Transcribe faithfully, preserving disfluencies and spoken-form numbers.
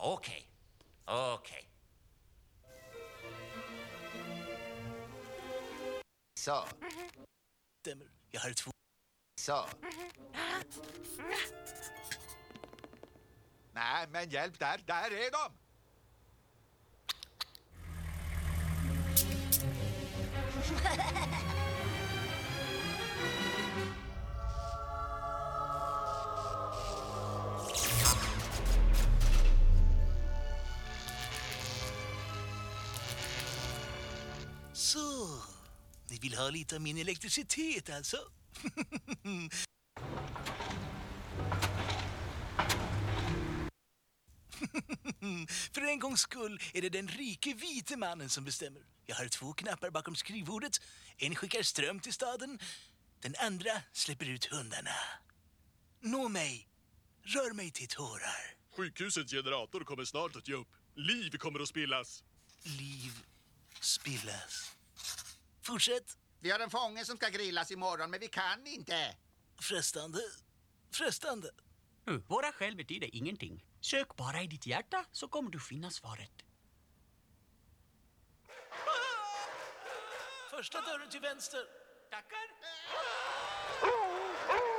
okej. Okej. Så. Stämmer. Jag har två. Så. Nej, men hjälp, där, där är de! Så, ni vill ha lite av min elektricitet alltså? För en gångs skull är det den rike vite mannen som bestämmer. Jag har två knappar bakom skrivbordet. En skickar ström till staden. Den andra släpper ut hundarna. Nå mig. Rör mig till tårar. Sjukhusets generator kommer snart att ge upp. Liv kommer att spillas. Liv spillas. Fortsätt. Vi har en fånge som ska grillas imorgon, men vi kan inte. Frestande. Frestande. Nu, våra skäl betyder ingenting. Sök bara i ditt hjärta så kommer du finna svaret. Första dörren till vänster. Tackar.